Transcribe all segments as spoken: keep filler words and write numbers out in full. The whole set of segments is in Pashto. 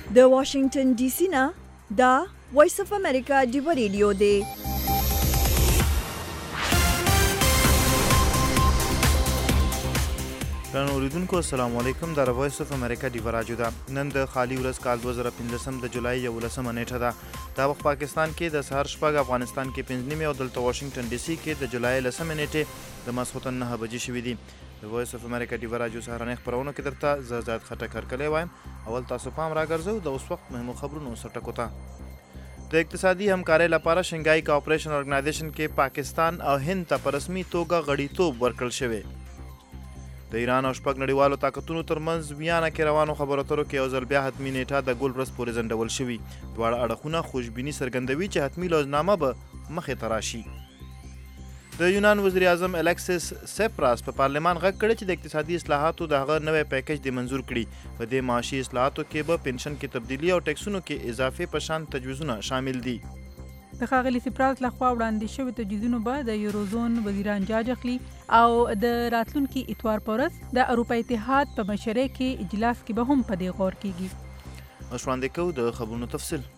د واشنگټن ډي سي نه دا وایس اف امریکا ډیو ریډیو دی. ګرانو اوریدونکو السلام علیکم. د وایس اف امریکا ډیو راډیو ده. نن د خالی ورځ کال دوه زره پنځلسم د جولای یولسمه نیټه ده. دا وخت پاکستان کې د سهار شپږ، افغانستان کې پنځه نیمې او دلته واشنگټن ډي سي کې د جولای لسمې نیټې د ماسخوتن نهه بجې شوي دي. د وایس اف امریکا ډیو راډیو سهارنۍ خپرونو کې درته زه زیات خټک هرکلی وایم. اول تاسو پام راګرځو د اوس وخت مهمو خبرونو سرټکو ته. د اقتصادي همکارۍ لپاره شنګای کوآپریشن ارګنایزیشن کې پاکستان او هند ته په رسمي توګه غړیتوب ورکړل شوی. د ایران او شپږ نړیوالو طاقتونو ترمنځ ویانا کې روانو خبرو اترو کې یو ځل بیا حتمي نیټه د ګول ورځ پورې ځنډول شوي. دواړه اړخونه خوشبیني څرګندوي چې حتمي لوزنامه به مخې ته راشي. د یونان وزیر اعظم الیکسیس سیپراس په پارلمان غږ کړی چې د اقتصادي اصلاحاتو د هغه نوی پیکج دې منظور کړي. په دې معاشي اصلاحاتو کې به پنشن کې تبدیلي او ټیکسونو کې اضافې په شان تجویزونه شامل دي. د ښاغلي سیپراس لخوا وړاندې شوي تجویزونو به د یوروزون وزیران جاج اخلي او د راتلونکي اتوار په ورځ د اروپا اتحاد په مشرۍ کې اجلاس کې به هم په دې غور کیږي. اوس وړاندې کوو د خبرونو تفصیل.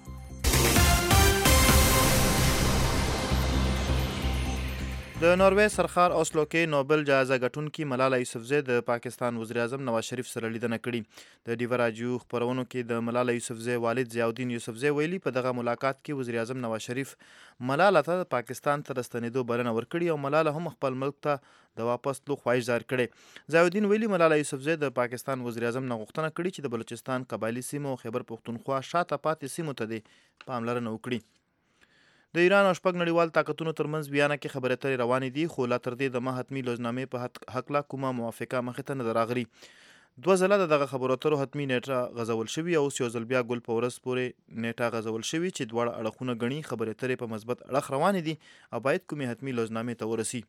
د ناروې سرخار اوسلو کې نوبل جایزه ګټونکي ملاله یوسفزۍ د پاکستان وزیر اعظم نواز شریف سره لیدنه کړې. د ډیو راډیو خپرونو کې د ملاله یوسفزۍ والد ضیاءالدین یوسفزۍ ویلي په دغه ملاقات کې وزیر اعظم نواز شریف ملاله ته پاکستان ته راستنېدو بلنه ورکړې او ملاله هم خپل ملک ته د واپس تلو خواهش ظاهر کړی. ضیاءالدین ویلي ملاله یوسفزۍ د پاکستان وزیر اعظم نه غوښتنه کړې چې د بلوچستان قبایلي سیمو او خیبر پښتونخوا شاته پاتې سیمو ته دې پاملرنه وکړي. د ایران او شپږ نړیوال طاقتونو ترمنځ ویانا کې خبرې اترې روانې دي، خو لا تر دې دمه حتمي لوزنامې په هکله کومه موافقه مخې ته نه ده راغلې. دوه ځله د دغه خبرو اترو حتمي نیټه غځول شوي او اوس یو ځل بیا ګل په ورځ پورې نیټه غځول شوي چې دواړه اړخونه ګڼي خبرې اترې په مثبت اړخ روانې دي او باید کومې حتمي لوزنامې ته ورسي.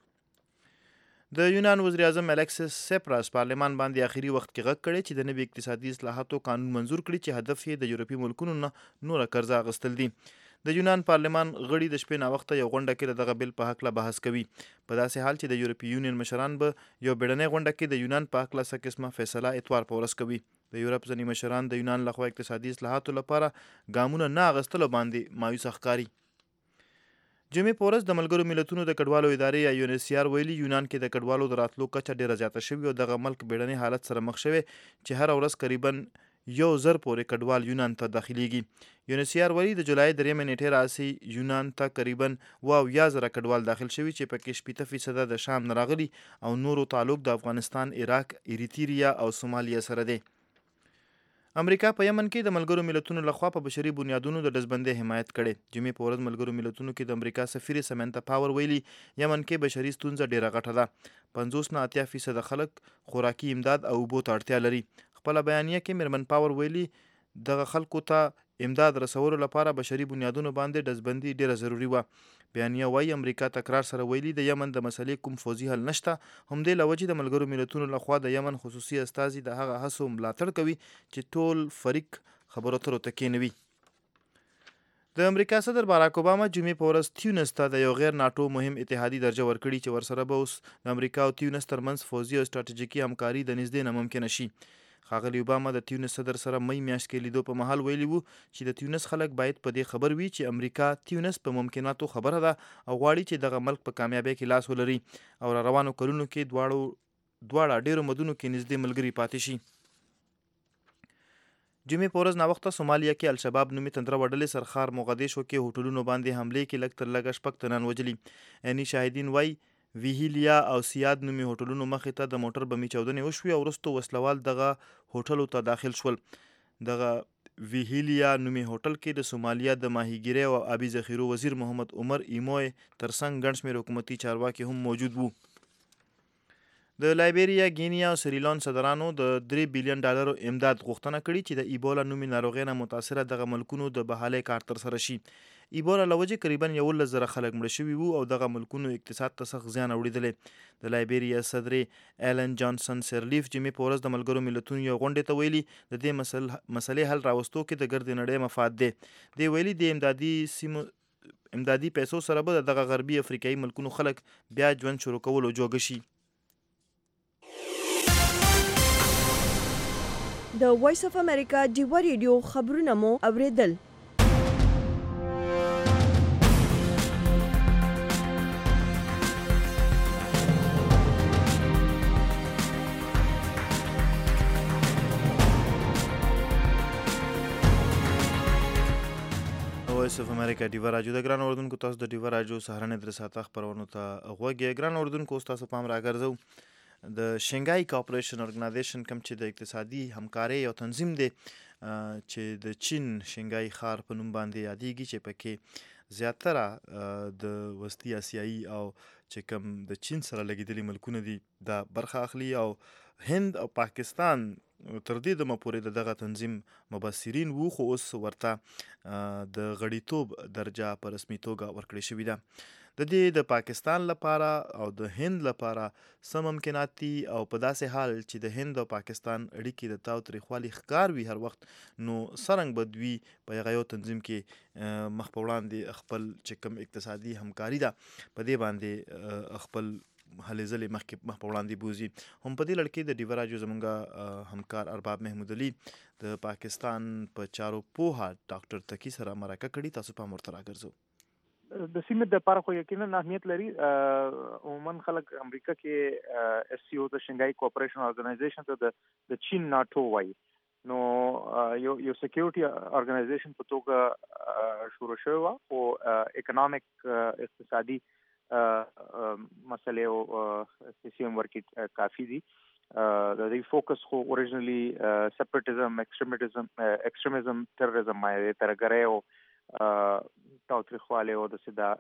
د یونان وزیر اعظم الیکسیس سیپراس پارلمان باندې اخري وخت کې غږ کړی چې د نوي اقتصادي اصلاحاتو قانون منظور کړي چې هدف یې د یورپي ملکونو نه نوره قرضه اخیستل دي. د یونان پارلمان غړي د شپې ناوخته یو غونډه کې د دغه بل په هکله بحث کوي، په داسې حال چې د یورپي یونین مشران به یو بیړنۍ غونډه کې د یونان په هکله څه قسمه فیصله اتوار په ورځ کوي. د یورپ ځینې مشران د یونان لخوا اقتصادي اصلاحاتو لپاره ګامونه نه اخیستلو باندې مایوسه ښکاري. جمعې په ورځ د ملګرو ملتونو د کډوالو ادارې یا یونیسیار ویلي یونان کې د کډوالو د راتلو کچه ډېره زیاته شوې او دغه ملک بیړني حالت سره مخ شوی چې هره ورځ قریبا یو زر پورې کډوال یونان ته داخليږي. یونیسیار ویلي د جولای دریمې نیټې راسي یونان ته قریبا اوه اویا زره کډوال داخل شوي چې پکې شپېته فیصده د شام نه راغلي او نورو تعلق د افغانستان، عراق، ایریتریا او سومالیا سره دی. امریکا په یمن کې د ملګرو ملتونو لخوا په بشري بنیادونو د ډزبندۍ حمایت کړي. جمعې په ورځ ملګرو ملتونو کې د امریکا سفیر سمنتا پاور ویلي یمن کې بشري ستونزه ډیره غټه ده. پنځوس نه اتیا فیصده خلک خوراکي امداد او اوبو ته اړتیا لري. خپله بیانیه کې میرمن پاور ویلي دغه خلکو ته امداد رسولو لپاره بشري بنیادونو باندې ډزبندي ډیره ضروري وه. بیانیه وایي امریکا تکرار سره ویلي د یمن د مسلې کوم فوزي حل نشته، همدې له وجې د ملګرو ملتونو لخوا د یمن خصوصي استازي د هغه هڅو ملاتړ کوي چې ټول فریق خبرو اترو ته کېنوي. د امریکا صدر باراک اوباما جمعې په ورځ تیونس ته د یو غیر ناټو مهم اتحادي درجه ورکړي چې ورسره به اوس د امریکا او تیونس ترمنځ فوزي او ستراتیژیکي همکاري د نږدې نه ممکنه شي. ښاغلي اوباما د تیونس صدر سره مۍ میاشت کې لیدو په مهال ویلي وو چې د تیونس خلک باید په دې خبر وي چې امریکا تیونس په ممکناتو خبره ده او غواړي چې دغه ملک په کامیابۍ کې لاس ولري او را روانو کلونو کې دواړو دواړه ډیرو مدونو کې نږدې ملګري پاتې شي. جمعې په ورځ ناوخته سومالیا کې الشباب نومي تندره وډلې سرخار موغدیشو کې هوټلونو باندې حملې کې لږ تر لږه شپږ تنان وجلي. عیني شاهدین وایي ویهیلیا او سیاد نومي هوټلونو مخې ته د موټر بمي چاودنې وشوې او وروسته وسلوال دغه هوټلو ته داخل شول. دغه ویهیلیا نومي هوټل کې د سومالیا د ماهیګیرۍ او آبي ذخیرو وزیر محمد عمر ایموی ترڅنګ ګڼ شمېر حکومتي چارواکي هم موجود وو. د لایبیریا، ګینیا او سریلان صدرانو د درې بیلیون ډالرو امداد غوښتنه کړې چې د ایبولا نومي ناروغۍ نه متاثره دغه ملکونو د بحالۍ کار ترسره شي. ایبولا له وجې قریبا یولس زره خلک مړه شوي وو او دغه ملکونو اقتصاد ته سخت زیان اړېدلی. د لایبیریا صدرې ایلن جانسن سرلیف جمعې په ورځ د ملګرو ملتونو یو غونډې ته ویلي د دې مسلې حل راوستو کې د ګردې نړۍ مفاد دی. دی ویلي د امدادي سیمو امدادي پیسو سره به دغه غربي افریقایي ملکونو خلک بیا ژوند شروع کولو جوګه شي. د وایس اف امریکا ډیوا ریډیو خبرونه مو اوریدل. وایس اف امریکا ډیوا راډیو د ګران اردوونکو تاسو د ډیوا راډیو سهارنې درې ساعته خپرونو ته غوږ یې. ګران اردوونکو تاسو پام راګرځو د شنګای کوپریشن ارګنایزیشن کوم چې د اقتصادي همکارۍ یو تنظیم دی چې د چین شنګای ښار په نوم باندې یادېږي چې پکې زیاتره د وسطي اسیایي او چې کوم د چین سره لګېدلي ملکونه دي دا برخه اخلي او هند او پاکستان تر دې دمه پورې د دغه تنظیم مبصرین وو خو اوس ورته د غړیتوب درجه په رسمي توګه ورکړې شوې ده. د دې د پاکستان لپاره او د هند لپاره څه ممکنات دي او په داسې حال چې د هند او پاکستان اړیکې د تاو تریخوالي ښکار وي هر وخت نو څرنګه به دوی په هغه یو تنظیم کې مخ په وړاندې خپل چې کوم اقتصادي همکاري ده په دې باندې خپل هلې ځلې مخکې مخ په وړاندې بوځي. هم په دې لړ کې د ډیوا راډیو زموږ همکار ارباب محمود علي د پاکستان په چارو پوهه ډاکټر تقي سره مرکه کړې. تاسو پام ورته راګرځو. د سیمې د لپاره خو یقینا اهمیت لري. عموما خلک امریکا کې اس سی او د شنګای کوپریشن ارګنایزیشن ته د چین ناټو وایي. نو یو یو سکیورټي ارګنایزیشن په توګه شروع شوی و او اکونومیک اقتصادي مسئله او سیستم ورکی کافی دي. د دې فوکس خو اوریجنلی سپریټیزم ایکستریمیزم ایکستریمیزم ټیرریزم مې ترګره او تاوتریخواله او د سدا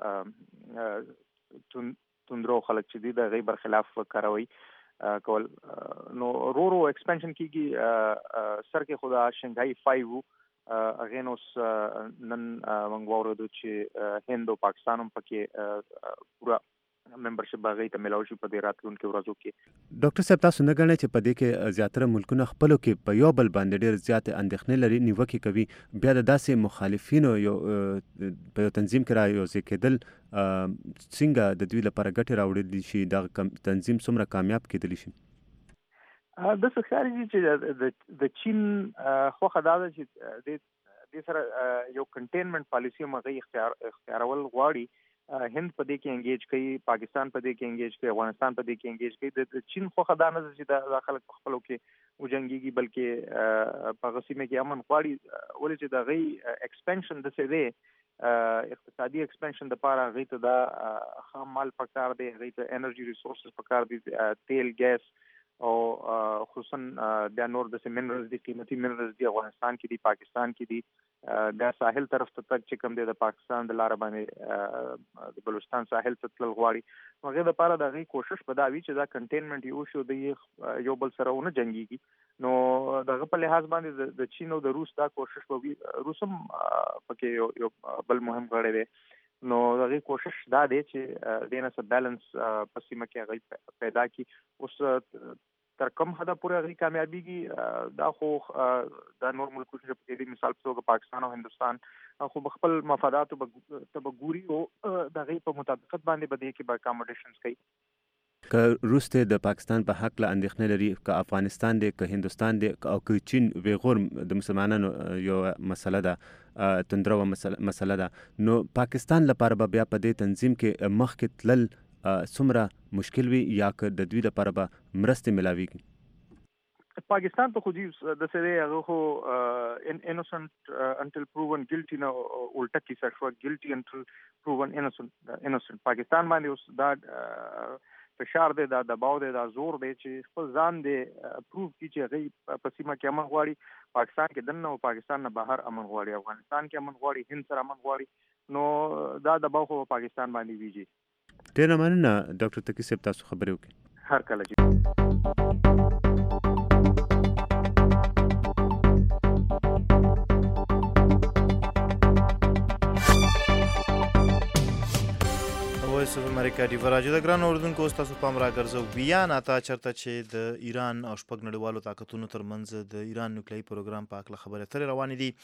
توندرو خلک چې دي د غي بر خلاف کاروي کول. نو رو رو ایکسپانشن کیږي سر کې خدا شنګای فایو اغینوس نن منغورو د چې هند او پاکستان هم پکې پورا ممبرشپ باغی ته ملاوي شي په دې راتلونکو ورځو کې. ډاکټر صاحب تاسو نه غواړئ چې په دې کې زیاتره ملکونه خپلو کې په یو بل باندې ډېر زیات اندېښنې لري نیوکې کوي بیا د داسې مخالفینو یو په یو تنظیم کې را یوځای کېدل څنګه د دوی لپاره ګټې راوړلی شي دغه تنظیم څومره کامیاب کېدلی شي؟ د څه ښکاري چې د چین خوښه دا ده چې د سره یو کنټینمنټ پالیسي مغه اختیار اختیارول غواړي. هند په دې کې انګیج کوي، پاکستان په دې کې انګیج کوي، افغانستان په دې کې انګیج کوي. د چین خوښه دا نه ده چې د خلک په خپلو کې وجنګيږي بلکې په غسیمه کې امن غواړي. ولې چې د غي ایکسپانشن د څه دی اقتصادي ایکسپانشن د لپاره غي ته دا خام مال پکار دی، غي ته انرژي ریسورسز پکار دي، تیل ګیس او خصوصا د نور د منرالز دي، قیمتي منرالز دي افغانستان کې دي، پاکستان کې دي. د ساحل طرف ته تک چې کوم دی د پاکستان د لار باندې د بلوچستان ساحل ته تل غواړي. هغه د لپاره د غي کوشش بداوي چې دا کنټینمنټ یو شو د یو بل سره ونه جنگيږي. نو دغه په لحاظ باندې د چین او د روس دا کوشش به روسم پکې یو یو بل مهم غړی دی. نو دغه کوشش دا دی چې دینه سره بیلانس په سیمه کې غي پیدا کی. اوس تر کوم حدا پورې غي کامیابیږي دا خو د نور ملکونو په کې مثال په توګه پاکستان او هندستان خو خپل مفادات ته بګوري او د غي په مطابقت باندې بده کې به اکاموډیشنز کوي. که روس ته د پاکستان په حق له اندېښنې لري، که افغانستان دی، که هندوستان دی او که چین ویغور د مسلمانانو یو مسله ده تندرو مسله ده، نو پاکستان لپاره به بیا په دې تنظیم کې مخکې تلل څومره مشکل وي یا که د دوی لپاره به مرستې ملاویږي؟ پاکستان ته خو دې د سره هغه خو انوسنت انټل پروون ګلټي نه الټا کیسه شو، ګلټي انټل پروون انوسنت انوسنت. پاکستان باندې اوس دا فشار دی، دا دباو دی، دا زور دی چې خپل ځان دی پروف کی چې هغه په سیمه کې امن غواړي. پاکستان کې دننه او پاکستان نه بهر امن غواړي، افغانستان کې امن غواړي، هند سره امن غواړي. نو دا دباو خو پاکستان باندې ویږي. ډېره مننه ډاکټر تقي صاحب، تاسو خبرې وکړئ. هر کله چې وایس اف امریکا ډیوا راډیو د ګران اردوونکو تاسو پام راګرځو. ویان اتا چرته چې د ایران او شپږ نړیوالو طاقتونو ترمنځ د ایران نیوکلیري پروګرام په اړه خبرې اترې روانې دي.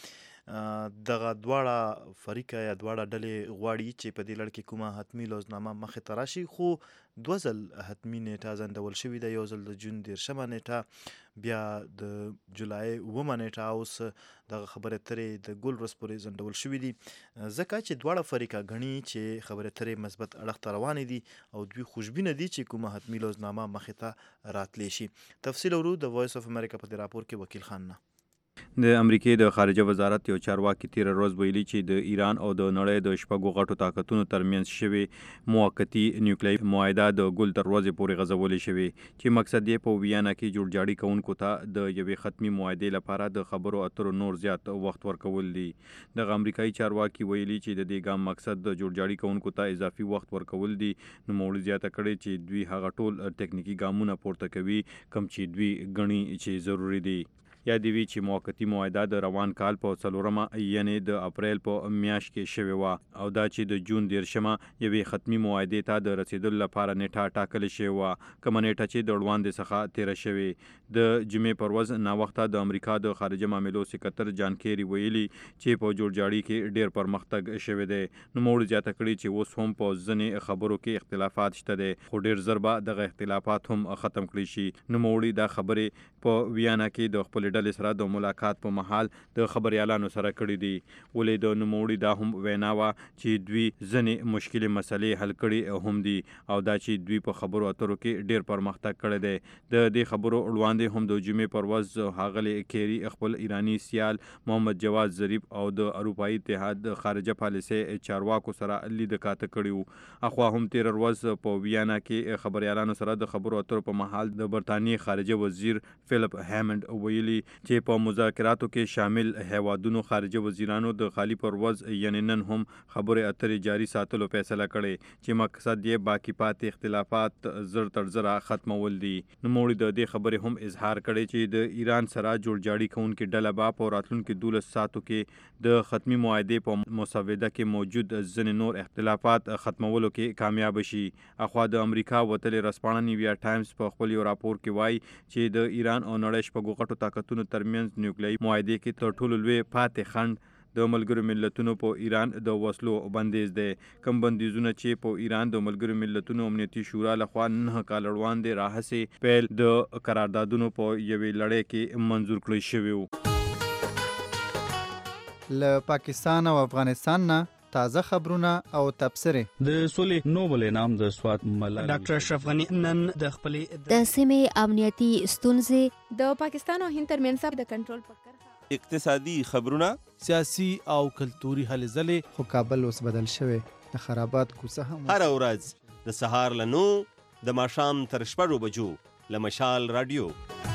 دغه دواړه فریقه یا دواړه ډلې غواړي چې په دې لړ کې کومه حتمي لوزنامه مخې ته راشي، خو دوه ځل حتمي نیټه ځنډول شوې ده، یو ځل د جون دېرشمه نیټه، بیا د جولای اوومه نیټه، اوس دغه خبرې اترې د ګل ورځ پورې ځنډول شوي دي، ځکه چې دواړه فریقه ګڼي چې خبرې اترې مثبت اړخ ته روانې دي او دوی خوشبینه دي چې کومه حتمي لوزنامه مخې ته راتلی شي. تفصیل ورو د وایس اف امریکا په دې راپور کې وکیل خان نه. د امریکې د خارجه وزارت یو چارواکي تیره ورځ ویلي چې د ایران او د نړۍ د شپږو غټو طاقتونو ترمنځ شوې موقتي نیوکلیري معاهده د ګل تر ورځې پورې غځولې شوې، چې مقصد یې په ویانا کې جوړجاړي کوونکو ته د یوې ختمي معاهدې لپاره د خبرو اترو نور زیات وخت ورکول دي. دغه امریکایي چارواکي ویلي چې د دې ګام مقصد د جوړجاړي کوونکو ته اضافي وخت ورکول دي. نوموړي زیاته کړې چې دوی هغه ټول ټکنیکي ګامونه پورته کوي کوم چې دوی ګڼي چې ضروري دي. یا دی وی چې موقتی معاهده د روان کال په څلورمه یعنی د اپریل په میاشت کې شوې و، او دا چې د جون دیرشمه یوې ختمي معاهدې ته د رسیدلو لپاره نیټه ټاکل شوې وه، کومه نیټه چې د وړاندې څخه تیره شوې. د جمعې پر ورځ ناوخته د امریکا د خارجه معاملو سکرتر جان کیری ویلي چې په جوړجاړي کې ډیر پرمختګ شوی دی. نوموړي زیاته کړې چې اوس هم په ځینې خبرو کې اختلافات شته دي، خو ډیر ژر به دغه اختلافات هم ختم کړي شي. نوموړي دا خبرې په ویانا کې د خپل ډلې سره د ملاقات په مهال د خبريالانو سره کړي دي. ولې د نوموړي دا هم وینا وه چې دوی ځینې مشکلې مسلې حل کړي هم دي، او دا چې دوی په خبرو اترو کې ډیر پرمختګ کړی دی. د دې خبرو وړاندې هم د جمعې پر ورځ ښاغلي کیری خپل ایرانی سیال محمد جواد ظریف او د اروپایي اتحاد د خارجه پالیسۍ چارواکو سره لید کاته کړي وو. اخوا هم تیر ورځ په ویانا کې خبريالانو سره د خبرو اترو په مهال د برتانیې خارجه وزیر فیلپ هیمنډ ویلي چې په مذاکراتو کې شامل هیوادونو خارجه وزیرانو د خالی پر ورځ یعنی نن هم خبرې اترې جاري ساتلو فیصله کړې، چې مقصد یې باقی پاتې اختلافات زر تر زره ختمول دي. نوموړي د دې خبرې هم اظهار کړی چې د ایران سره جوړجاړي کوونکې ډله به په راتلونکي دولس ساعتو کې د ختمي معاهدې په مسوده کې موجود ځینې نور اختلافات ختمولو کې کامیاب شي. اخوا د امریکا وتلې رسپانه نیویا ټایمز په خپل یو راپور کې وایي چې د ایران او نړۍ شپږو غټو طاقتونو ترمنځ نیوکلیري معاهدې کې تر ټولو لوی پاتې خنډ د ملګرو ملتونو په ایران د وسلو بندیز دی. کوم بندیزونه چې په ایران د ملګرو ملتونو امنیتي شورا لخوا نه کال وړاندې راهیسې پیل د قراردادونو په یوې لړۍ کې منظور کړی شوی وو. له پاکستان او افغانستان نه تازه خبرونه او تبصرې. د سولې نوبل انعام د سوات ملالۍ ډاکټر اشرف غنی نن د خپلې د سیمې امنیتي ستونزې، د پاکستان او هند ترمنځ د کنټرول په کرښه، اقتصادي خبرونه، سیاسي او کلتوري هلې ځلې. خو کابل اوس بدل شوی، د خرابات کوڅه هم هر ورځ د سهار له نو د ماښام تر شپږو بجو له مشال رادیو.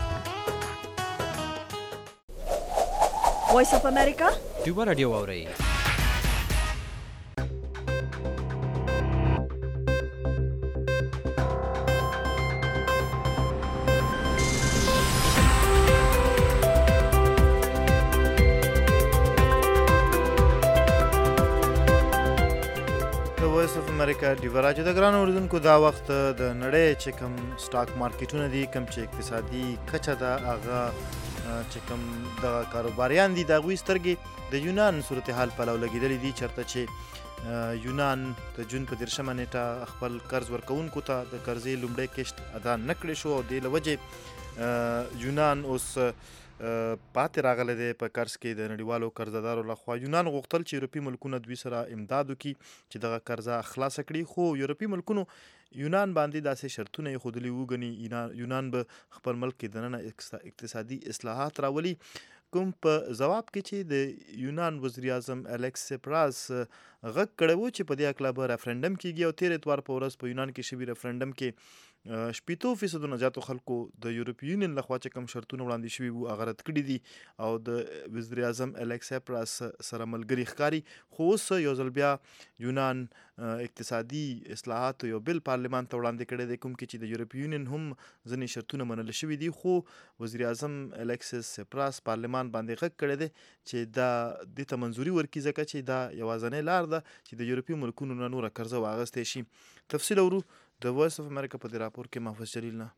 وایس اف امریکا ډیوبا رادیو اورئ. وایس اف امریکا ډیوبا رادیو د ګرانو اوریدونکو دا وخت د نړۍ چې کوم سټاک مارکیټونه دي، کوم چې اقتصادي کچه ده، هغه چې کوم د کاروباریان دي د هغوی سترګې د یونان صورتحال پلو لګېدلې دي، چېرته چې یونان د جون په دېرشمه نیټه خپل قرض ورکوونکو ته د قرضې لومړی کشت ادا نه کړی شو، او دې له وجې یونان اوس پاتې راغلی دی په قرض کې د نړیوالو قرضدارو لخوا. یونان غوښتل چې یورپي ملکونه دوی سره امداد وکړي چې دغه قرضه خلاصه کړي، خو یورپي ملکونو یونان باندې داسې شرطونه ایښودلي وګڼي یونان به خپل ملک کې دننه اقتصادي اصلاحات راولي، کوم په ځواب کې چې د یونان وزیر اعظم الیکس سپراس غږ کړی و چې په دې هکله به ریفرنډم کیږي، او تېر اتوار په ورځ په یونان کې شوي ریفرنډم کې شپېتو فیصدو زیاتو خلکو د یورپي یونین لخوا چې کوم شرطونه وړاندې شوي وو هغه رد کړي دي، او د وزیر اعظم الیکس سپراس سره ملګري ښکاري. خو اوس یو ځل بیا یونان اقتصادي اصلاحاتو یو بل پارلمان ته وړاندې کړی دی، کوم کې چې د یورپي یونین هم ځینې شرطونه منل شوي دي، خو وزیر اعظم الیکسس سپراس پارلمان باندې غږ کړی دی چې دا دې ته منظوري ورکړي، ځکه چې دا یوازینۍ لار ده چې د یورپي ملکونو نه نوره قرضه واخیستی شي. تفصیل اورو د وایس اف امریکا په دې راپور کې محفوظ جلیل نه.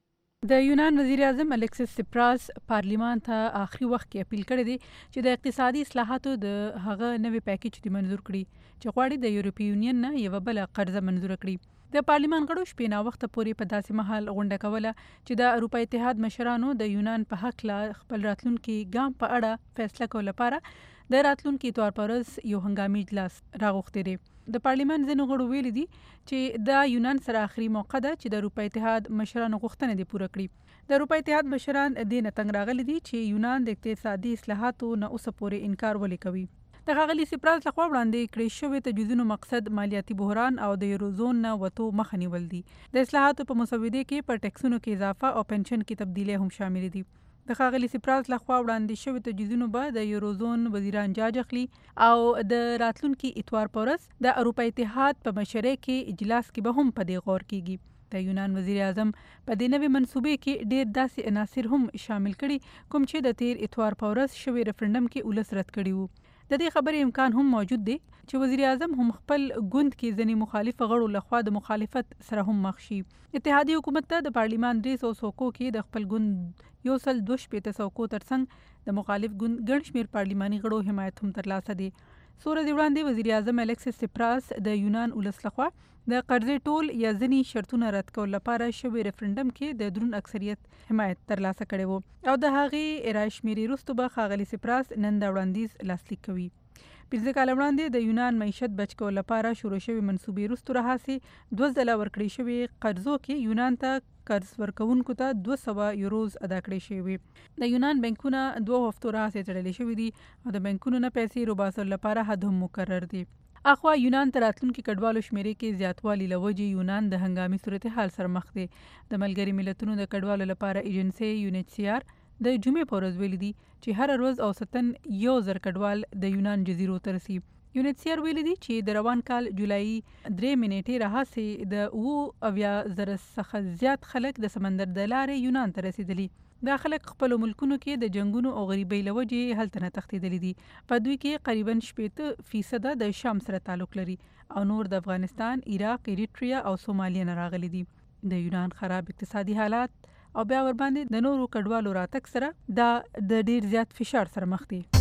د یونان وزیر اعظم الکسیس سپراس پارلیمان ته آخري وخت کې اپیل کړی دی چې د اقتصادي اصلاحاتو د هغه نوې پیکیج دی منظور کړي چې غواړي د یورپی یونین نه یو بل قرضه منظور کړي. د پارلیمان غړو شپې نا وخت پورې په داسې مهال غونډه کوله چې د اروپا اتحاد مشرانو د یونان په حق لا خپل راتلونکي ګام په اړه فیصله کول لپاره د راتلونکي اتوار پر ورځ یو هنګامي اجلاس راغوښتی دی. د پارلیمان ځینو غړو ویلي دي چې د یونان سره آخري موقع ده چې د اروپا اتحاد مشرانو غوښتنې دي پوره کړي. د اروپا اتحاد مشران دې نه تنګ راغلي دي چې یونان د اقتصادي اصلاحاتو نه اوسه پورې انکار ولې کوي. د ښاغلي سپراس لخوا وړاندې کړی شوی تجویزونو مقصد مالیاتي بحران او د یوروزون نه وتو مخه نیول دي. د اصلاحاتو په مسودې کې پر ټیکسونو کې اضافه او پنشن کې تبدیلی هم شامل دي. د ښاغلي سپراس لخوا وړاندې شوی تجویزونو به د یوروزون وزیران جاج اخلي او د راتلونکي اتوار پر ورځ د اروپا اتحاد په مشرۍ کې اجلاس کې به هم په دې غور کیږي. د یونان وزیر اعظم په دې نوې منصوبې کې ډېر داسې عناصر هم شامل کړي کوم چې د تیر اتوار په ورځ شوی ریفرنډم کې ولس رد کړي وو. د دې خبرې امکان هم موجود دی چې وزیر اعظم هم خپل ګوند کې ځینې مخالف غړو لخوا د مخالفت سره هم مخ شي. اتحادیې حکومت ته د پارلیمان درې سوه څوکو کې د خپل ګوند یو سل دوه شپېته څوکو ترڅنګ د مخالف ګوند ګڼ شمېر پارلیماني غړو حمایت هم ترلاسه دی. څو ورځې وړاندې وزیر اعظم الکسیس سپراس د یونان ولس لخوا د قرضې ټول یا ځینې شرطونه رد کول لپاره شوی ریفرنډم کې د دروند اکثریت حمایت ترلاسه کړی و او د هغې رای شمېرې وروسته به ښاغلي سپراس نن دا وړاندیز لاسلیک کوي. پنځه کاله وړاندې د یونان معیشت بچ کول لپاره شروع شوي منصوبې وروسته راهیسې دوه ځله ورکړې شوې قرضو کې یونان ته قرض ورکوونکو ته دوه سوه یوروز ادا کړې شوې. د یونان بانکونه دوه هفتو راهیسې تړلې شوي دي او د بانکونو نه پیسې روباسلو لپاره حد هم مقرر دي. اخوا یونان ته راتلونکي کډوالو شمېرې کې زیاتوالي له وجې یونان د هنګامي صورتحال سره مخ دی. د ملګري ملتونو د کډوالو لپاره ایجنسۍ یو ان ایچ سی آر د جمعې په ورځ ویلي دي چې هر ورځ اوسطن یو زر کډوال د یونان جزیرو ته رسي. یو ان ایچ سی آر ویلي دي چې د روان کال جولایي درې منېټې راهیسې د اووه اویا زره څخه زیات خلک د سمندر د لارې یونان ته رسېدلي. دا خلک خپلو ملکونو کې د جنګونو او غریبۍ له وجې هلته نه تښتېدلي دي. په دوی کې قریبا شپېته فیصده د شام سره تعلق لري او نور د افغانستان، عراق، ایریټریا او سومالیا نه راغلي دي. د یونان خراب اقتصادي حالات او بیا ورباندې د نورو کډوالو راتګ سره دا د ډیر زیات فشار سره مخ دي.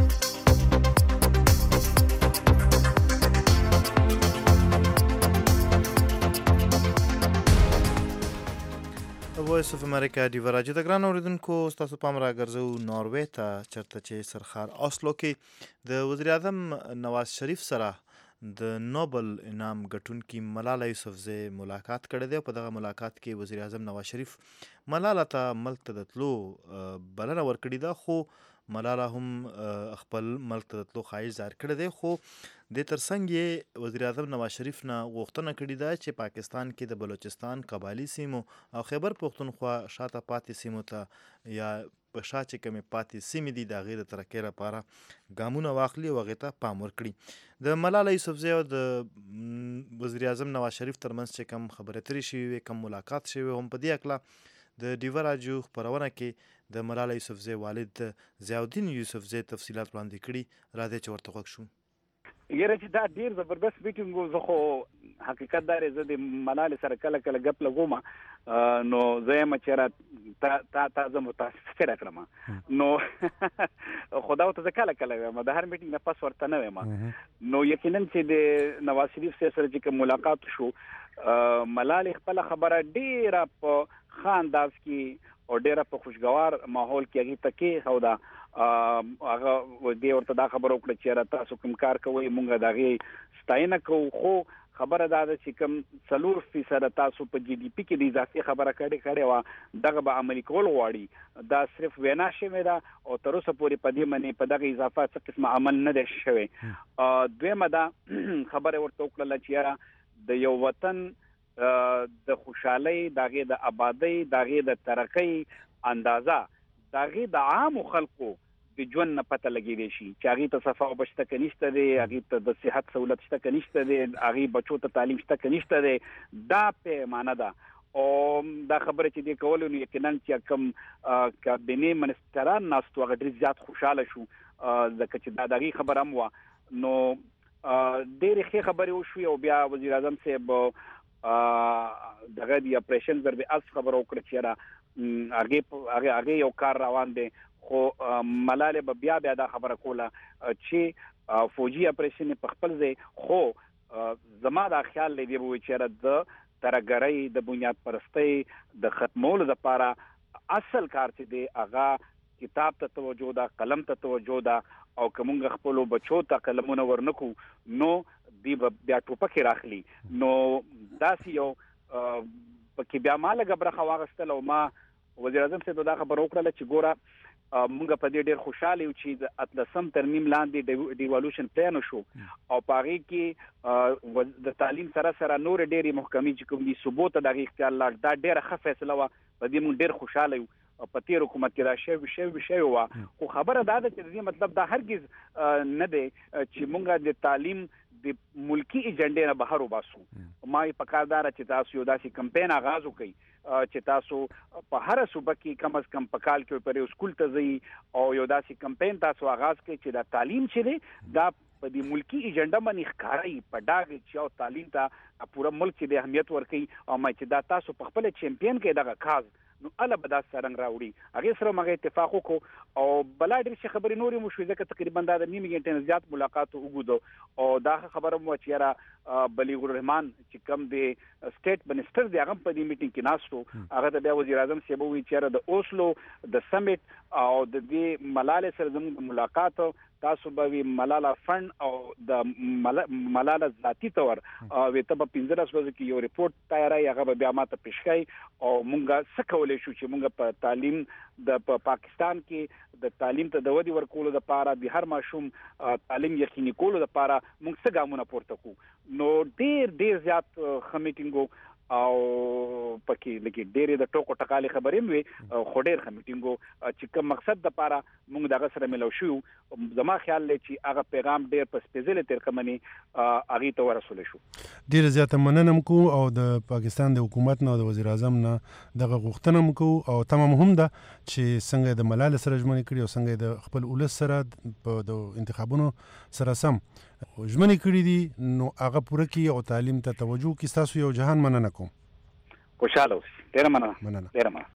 وایس اف امریکا ډیوه راجو د ګران اوریدونکو ستاسو پام راګرځو ناروې ته چرته چې سرخار اوسلو کې د وزیر اعظم نواز شریف سره د نوبل انعام ګټونکي ملاله یوسفزۍ ملاقات کړی دی. په دغه ملاقات کې وزیر اعظم نواز شریف ملاله ته ملک ته د تلو بلنه ورکړې ده خو ملاله هم خپل ملک ته د تلو خواهش ظاهر کړی دی خو د ترڅنګ یې وزیر اعظم نواز شریف نه غوښتنه کړې ده چې پاکستان کې د بلوچستان قبایلي سیمو او خیبر پښتونخوا شاته پاتې سیمو ته یا په شا چې کومې پاتې سیمې دي د هغې د ترقۍ لپاره ګامونه واخلي او هغې ته پام ورکړي. د ملاله یوسفزۍ او د وزیر اعظم نواز شریف ترمنځ چې کوم خبرې اترې شوي وې کوم ملاقات شوی هم په دې هکله د ډیوه راجیو خپرونه کې د ملاله یوسفزۍ والد ضیاءالدین یوسفزۍ تفصیلات وړاندې کړي. راځئ چې ورته غوږ شو. یاره چې دا ډیر زبردست میټینګ و. زه خو حقیقت دا دی زه د ملالې سره کله کله ګپ لګوم نو زه یم چې را تا تا زه متاسفه کړم نو خدا ورته زه کله کله وایم د هر میټینګ نه پس ورته نه وایم. نو یقینا چې د نواز شریف سره چې کوم ملاقات شو ملالې خپله خبره ډیره په ښه انداز کې او ډیره په خوشګوار ماحول کې هغې ته کېښوده. هغه دې ورته دا خبره وکړه چې را تاسو کوم کار کوئ مونږ د هغې ستاینه کوو خو خبره دا ده چې کوم څلور فیصده تاسو په جی ډي پي کې د اضافي خبره کړې کړې وه دغه به عملي کول غواړي. دا صرف وینا شوې ده او تر اوسه پورې په دې منې په دغه اضافه څه قسمه عمل نه دی شوی. دویمه دا خبره ورته وکړله چې یاره د یو وطن د خوشحالۍ د هغې د آبادۍ د هغې د ترقۍ اندازه د هغې د عامو خلکو د ژوند نه پته لګېدی شي چې هغې ته صفا اوبه شته که نشته دی، هغې ته د صحت سهولت شته که نشته دی، هغې بچو ته تعلیم شته که نشته دی. دا پیمانه ده او دا خبره چې دی کولو نو یقینا چې کوم کابینې منستران ناست و هغه ډېر زیات خوشحاله شو ځکه چې دا د هغې خبره هم وه. نو ډېرې ښې خبرې وشوې او بیا وزیر اعظم صاحب دغه د اپریشن ضرب اصل خبره وکړه چې یاره هغه هغه هغه یو کار روان دی خو ملاله به بیا بیا دا خبره کوله چې فوجي اپریشن په خپل ځای خو زما دا خیال دی به چې د ترګرۍ د بنیاد پرستی د ختمولو لپاره اصل کار چې دی هغه کتاب ته توجه ده، قلم ته توجه ده، او کومه خپل بچو ته قلمونه ورنکو نو دی بیا ټوپک راخلی. نو داسې یو پکې بیا ما لږه برخه واغستل او ما وزیر اعظم صاحب دا خبر وکړه چې ګوره مونږ په دې ډېر خوشاله یو چې د اتلسم ترمیم لاندې ډیوالوشن پلان شو او پاره کې د تعلیم سره سره نور ډېری محکمې چې کوم دي ثبوت د اختیار لاټ دا ډېر ښه فیصله و. په دې مونږ ډېر خوشاله یو په تیر حکومت کې دا شی شی شی و. خو خبره دا ده چې دې مطلب دا هرگز نه دی چې مونږ د تعلیم د ملکی ایجنډې نه بهر وباسو. ما یې پکاردار چې تاسو یو داسې کمپین آغاز وکړئ چې تاسو په هر صوبه کې کم از کم په کال کې پر یو سکول ته ځئ او یو داسې کمپین تاسو آغاز کړئ چې دا تعلیم چې دی دا په دې ملکی ایجنډا باندې ښکارای په ډاګ چې او تعلیم ته پوره ملک کې د اهمیت ورکړي او ما چې دا تاسو په خپل چمپیون کې دغه کاز نو الله به دا سرنګ راوړي. هغه سره موږ اتفاق وکړو او بلا ډېر شي خبرې نورې مو شوې ځکه تقریبا دا د نیمه غنټې زیات ملاقات وګدو او دا خبره مو چې را بلیغ الرحمن چې کوم دی سټیټ منسٹر دی هغه په دې میټینګ کې ناستو. هغه ته بیا وزیر اعظم صاحب وی چې د اوسلو د سمیټ او د دې ملاله سره زموږ ملاقات تاسو به ملاله فند او د ملاله ذاتی تور وي ته په پنځه ورځو کې یو ریپورت تیارای هغه بیا ماته پیش کړي او مونږه سکولې شو چې مونږ په تعلیم د په پاکستان کې د تعلیم ته د ودی ورکولو لپاره د هر ماشوم تعلیم یقیني کولو لپاره مونږ څه ګامونه پورته کوو. نو ډیر ډیر زیات خمیټینګو او پکې لکه ډېرې د ټوکو ټکالې خبرې مې خو ډېر ښه میټینګ و چې کوم مقصد دپاره موږ دغه سره ملو شو. زما خیال دی چې هغه پیغام ډېر په سپېڅلې طریقه باندې هغې ته ورسولی شو. ډېره زیاته مننه م کوو او د پاکستان د حکومت نه او د وزیر اعظم نه دغه غوښتنه م کوو او تمه هم ده چې څنګه د ملالې سره ژمنې کړي او څنګه د خپل ولس سره په د انتخابونو سره سم ژمنې کړي دي نو هغه پوره کړي او تعلیم ته توجه کړي. ستاسو یو جهان مننه کوم. خوشاله اوسئ. ډېره مننه. مننه. ډېره مننه.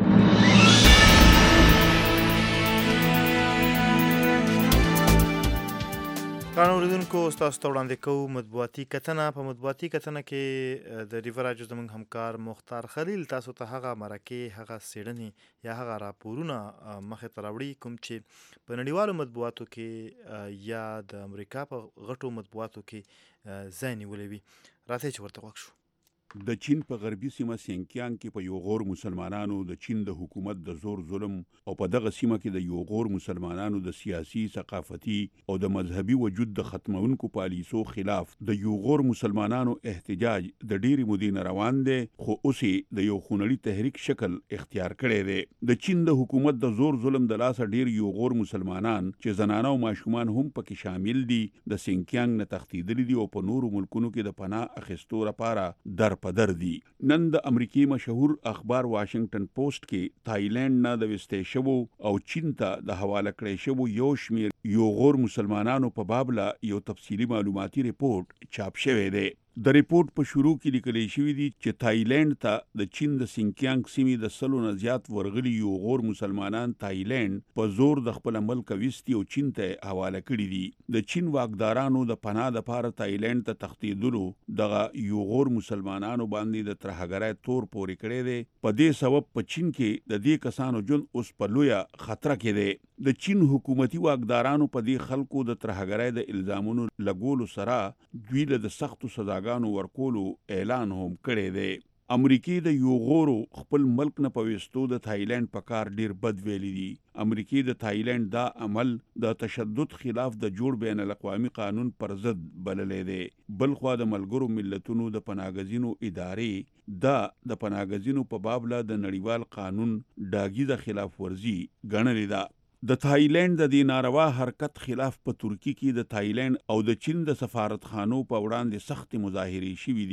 قانون اوریدونکو ستاسو ته وړاندې کوو مطبوعاتي کتنه. په مطبوعاتي کتنه کې د ریور راډیو زموږ همکار مختار خلیل تاسو ته هغه مرکې هغه څېړنې یا هغه راپورونه مخې ته راوړي کوم چې په نړیوالو مطبوعاتو کې یا د امریکا په غټو مطبوعاتو کې ځای نیولی وي. راځئ چې ورته غوږ شو. د چین په غربي سیمه سینکیانګ کې په یو غور مسلمانانو د چین د حکومت د زور ظلم او په دغه سیمه کې د یو غور مسلمانانو د سیاسي ثقافتي او د مذهبي وجود د ختمونکو پالیسو خلاف د یو غور مسلمانانو احتجاج د ډېرې مودې نه روان دی خو اوس یې د یو خونړي تحریک شکل اختیار کړی دی. د چین د حکومت د زور ظلم د لاسه ډېر یو غور مسلمانان چې زنانه او ماشومان هم پکې شامل دي د سینکیانګ نه تښتېدلي دي او په نورو ملکونو کې د پناه اخیستو لپاره در پدر دي. نن د امریکای مشهور اخبار واشنگټن پوسټ کې تایلند نه د وستې شوو او چین ته د حواله کړی شوو یو شمیر یو غور مسلمانانو په بابله یو تفصیلي معلوماتي ریپورت چاپ شوی دی. د ریپورت په شروع کې لیکل شوی دی چې تایلند ته د چین د سینکیانګ سیمې د سلو نه زیات ورغلي یو غور مسلمانان تایلند په زور د خپل ملک ویستي او چین ته حواله کړي دي. د چین واکدارانو د پناه لپاره تایلند ته تښتېدلو دغه یو غور مسلمانانو باندې د ترهګرۍ تور پورې کړی دی. په دې سبب په چین کې د دې کسانو ژوند اوس په لویه خطره کې دی. د چین حکومتي واکدارانو په دې خلکو د ترهګرۍ د الزامونو لګولو سره دوی له د سختو سزاګانو ورکولو اعلان هم کړی دی. امریکای د یو غورو خپل ملک نه په ویستو د تایلند په کار ډیر بد ویلي دي. امریکای د تایلند دا عمل د تشدد خلاف د جوړ بین الاقوامي قانون پر ضد بللی دی. بلخوا د ملګرو ملتونو د پناهګزینو ادارې دا د پناهګزینو په بابله د نړیوال قانون ډاګیزه خلاف ورزي ګڼلې ده. د تایلند د دې ناروا حرکت خلاف په ترکی کې د تایلند او د چین د سفارتخانو په وړاندې سخت مظاهرې شوې دي.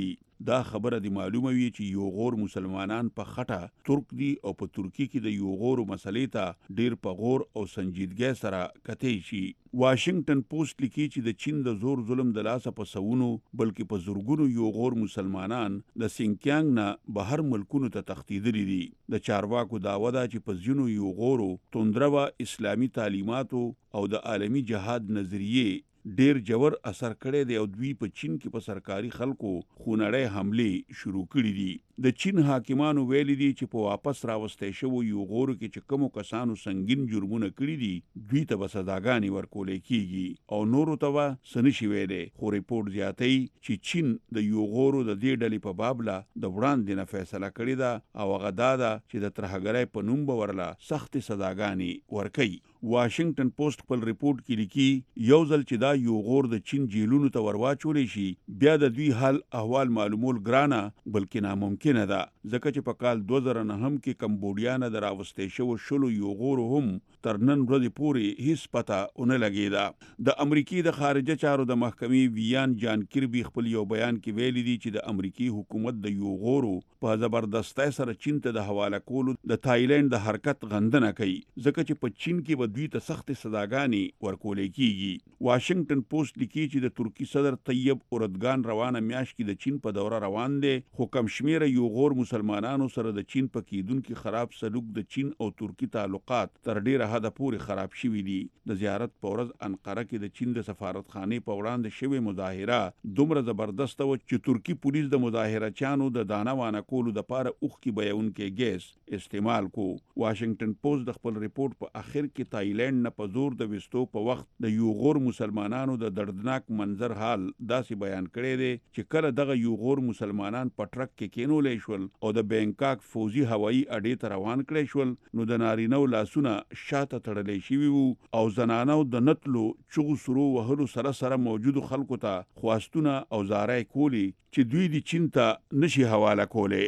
دا خبره دی معلومه وي چې یو غور مسلمانان په خټه ترک دي او په ترکی کې د یو غور مسلې ته ډیر په غور او سنجیدګۍ سره کتئ شي. واشنگټن پوسټ لیکي چې د چین د زور ظلم د لاسه په سونو بلکې په زورګونو یو غور مسلمانان د سینکیانګ نه بهر ملکونو ته تښتیدلي دي. د چارواکو دعوه ده چې په ځینو یو غورو توندروه اسلامي تعلیماتو او د عالمي جهاد نظریې ډیر جوړ اثر کړی دی او دوی په چین کې په سرکاري خلکو خونړۍ حمله شروع کړې دي. د چین حاکمانو ویلي دي چې په واپس راوستې شو یو غورو کې چې کومو کسانو سنگین جرمونه کړی دي دوی ته به سزاګانې ورکولې کیږي او نورو ته به څه نشي ویلی. خو ریپورټ زیاتوي چې چین د یو غورو د دې ډلې په بابله د وړاندې نه فیصله کړې ده او هغه دا ده چې د ترهګرۍ په نوم به ورله سختې سزاګانې ورکوي. واشنگټن پوسټ خپل ریپورټ کې لیکي یو ځل چې دا یو غور د چین جیلونو ته ورواچولی شي بیا د دوی حال احوال معلومول ګرانه بلکې ناممکنه ده، ځکه چې په کال دوه زره نهم کې کمبوډیا نه د راوستې شوو شلو یو غورو هم تر نن ورځې پورې هیڅ پته ونه لګېده. د امریکې د خارجه چارو د محکمې ویان جان کربي خپل یو بیان کې ویلي دي چې د امریکې حکومت د یو غورو په زبردستۍ سره چین ته د حواله کولو د تایلند د حرکت غندنه کوي، ځکه چې په چین کې به دوی ته سختې سزاګانې ورکولې کیږي. واشنگټن پوسټ لیکي چې د ترکی صدر طیب اردوغان روانه میاشت کې د چین په دوره روان دی، خو کم شمیره یو غور مسلمانانو سره د چین په کیدونکو خراب سلوک د چین او ترکی تعلقات تر ډیره حده پورې خراب شوي دي. د زیارت په ورځ انقره کې د چین د سفارتخانې په وړاندې شوې مظاهره دومره زبردسته وه چې ترکی پولیس د مظاهره چانو د دانه وانه کولو دپاره اوښکې بهیونکی ګیس استعمال کو. واشنگټن پوسټ د خپل ریپورټ په اخر کې تایلند نه په زور د وستو په وخت د یو غور مسلمانانو د دردناک منظر حال داسې بیان کړی دی چې کله دغه یو غور مسلمانان په ټرک کې کینولې شول او د بینکاک فوزي هوایي اډې ته روان کړی شول نو د نارینهو لاسونه شاته تړلی شوي وو او زنانو د نتلو چغو سرو وهلو سره سره موجودو خلکو ته خواستونه او زارۍ کولی چې دوی د چین ته نشي حواله کولی.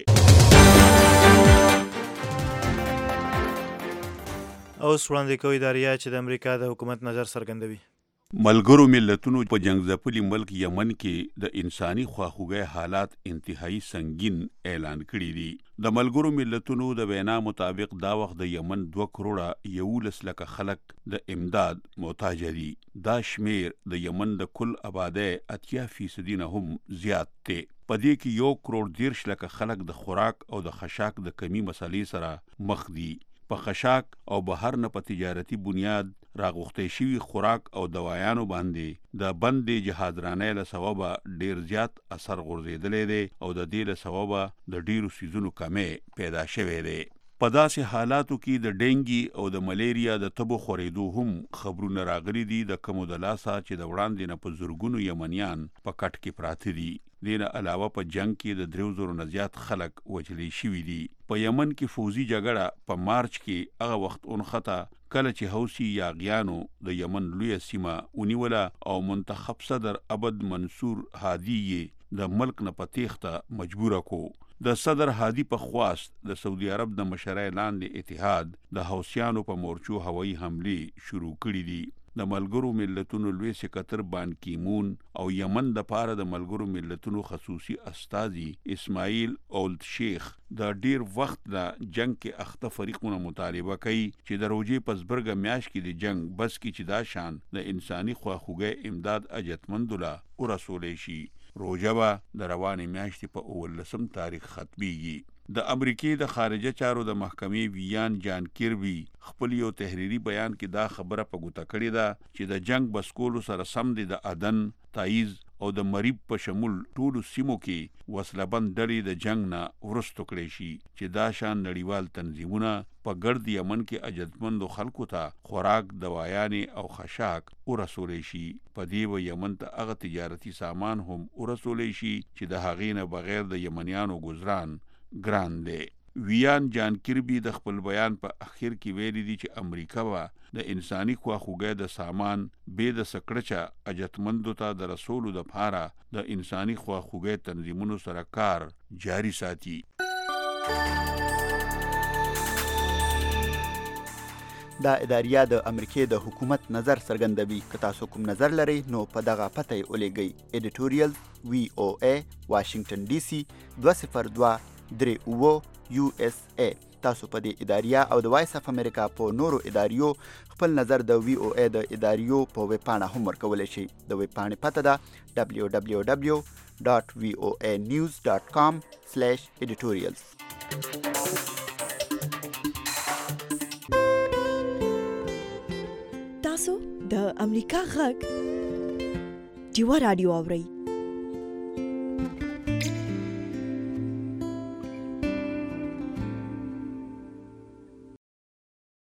اوس وړاندې کوي داریا چې د امریکا د حکومت نظر څرګندوي. ملګرو ملتونو په جنگ ځپلي ملک یمن کې د انساني خواخوږۍ حالات انتهایی سنگین اعلان کړي دي. د ملګرو ملتونو د وینا مطابق دا وخت د یمن دوه کروړه یولس لکه خلک د امداد محتاج دي. دا شمیر د یمن د کل آبادۍ اتیا فیصدي نه هم زیات دی. په دې کې یو کروړ دیرش لکه خلک د خوراک او د خشاک د کمی مسلې سره مخ دي. په خشاک او بهر نه په تجارتي بنیاد راغوښتې شوي خوراک او دوایانو باندې د بندې جهادرانۍ له سببه ډیر زیات اثر غورځېدلی دی او د دې له سببه د ډیرو څیزونو کمی پیدا شوی دی. په داسې حالاتو کې د ډینګي او د ملیریا د تبو خورېدو هم خبرونه راغلي دي د کمو د لاسه چې د وړاندې نه په زرګونو یمنیان په کټ کې پراته دي. دې نه علاوه په جنگ کې د دریو زرو نه زیات خلک وژلي شوي دي. په یمن کې فوزي جګړه په مارچ کې هغه وخت اونخته کله چې حوثي یاغیانو د یمن لویه سیمه ونیوله او منتخب صدر عبد منصور هادي یې د ملک نه په تیښته مجبوره کو. د صدر هادي په خواست د سعودي عرب د مشرۍ لاندې اتحاد د حوثیانو په مورچو هوایي حملې شروع کړي دي. د ملګرو ملتونو لوی سکتر بان کیمون او یمن د پاره د ملګرو ملتونو خصوصي استازي اسماعیل اولد شیخ د ډیر وخت د جنگ کې اخته فریقونو مطالبه کوي چې د روجې پسبرګه میاش کې د جنگ بس کې چې دا شان د انساني خواخوږۍ امداد اجتمندوله ورسولې شي. روجه به د روانې میاشتې په اوولسم تاریخ ختمیږي. د امریکې د خارجه چارو د محکمې ویان جان کربي خپل یو تحریري بیان کې دا خبره په ګوته کړې ده چې د جنگ بس کولو سره سم دی د عدن، تایز او د مریب په شمول ټولو سیمو کې وسلهبند ډلې د جنگ نه وروستو کړی شي چې دا شان نړیوال تنظیمونه په ګرد یمن کې عجزمندو خلکو ته خوراک، دوایانې او خشاک ورسولی شي. په دې به یمن ته هغه تجارتي سامان هم ورسولی شي چې د هغې نه بغیر د یمنیانو ګزران ګران دی. ویان جان کربي د خپل بیان په اخر کې ویلي دي چې امریکا به د انساني خواخوږۍ د سامان بې د سکړچه اجتمندو ته د رسولو دپاره د انساني خواخوږۍ تنظیمونو سره کار جاري ساتي. دا اداریه د امریکای د حکومت نظر څرګندوي. که تاسو کوم نظر لرئ نو په دغه پته یې ولیږئ. ایډیټوریال وی او ای واشنگټن ډي سي دوه صفر دوه درې اووه یو اس ای. تاسو په دې اداریه او د وایس اف امریکا په نورو اداریو خپل نظر د وی او ای د اداریو په ویب پاڼه هم ورکولی شئ. د ویب پاڼې پته ده دبلیو دبلیو دبلیو ډاټ وی او ای نیوز ډاټ کام سلیش ایډیټوریالز. تاسو د امریکا غږ ډیوه رادیو اورئ.